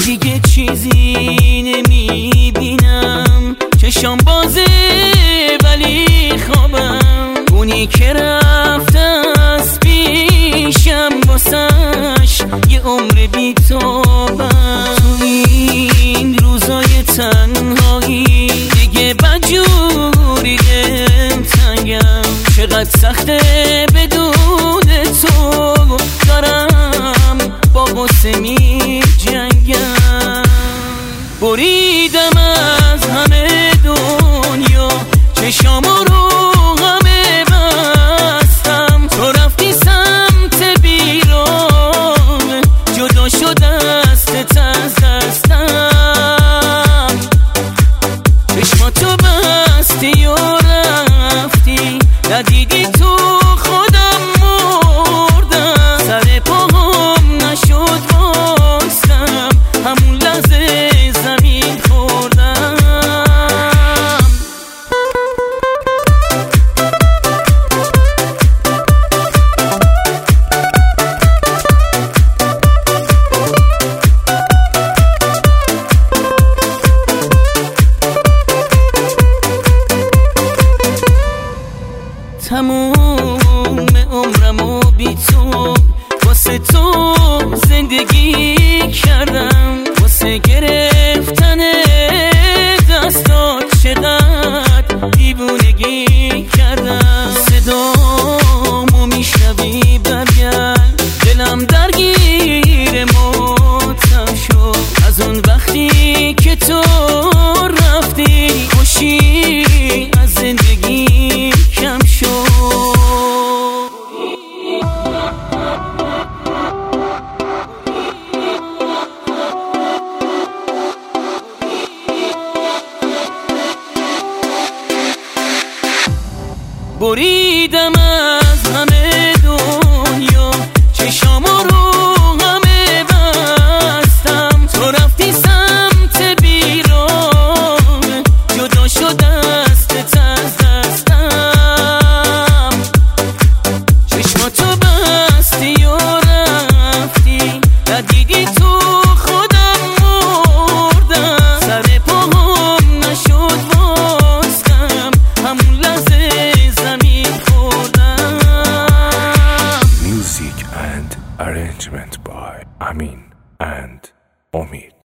دیگه چیزی نمیبینم، چشام بازه ولی خوابم. اونی که رفته از پیشم واسش یه عمر بی‌تابم. تو این روزای تنهایی دیگه بدجوری دلتنگم. چقدر سخته بدون تو، دارم با غصه می جنگم. بریدم از همه دنیا، چشامو رو همه بستم. تو رفتی سمت بیرون، جدا شد دستت از دستم. چشماتو بستی و رفتی، ندیدی تو خودم مردم. سر پاهم نشد بایستم، همون لحظه زمین خوردم. تموم عمرمو بی تو، واسه تو زندگی کردم. واسه گرفتن دستات چقدر دیوونگی کردم. صدامو میشنوی برگرد، دلم درگیر ماتم شد. از اون وقتی که تو رفتی، خوشی از زندگی کم شد. بریدم از همه دنیا، چشامو رو همه بستم. تو رفتی سمت بیرون، جدا شد دستت از دستم. چشماتو بستی و رفتی، ندیدی تو خودم مردم. سر پاهم نشد بایستم، همون لحظه Music and arrangement by Amin and Omid.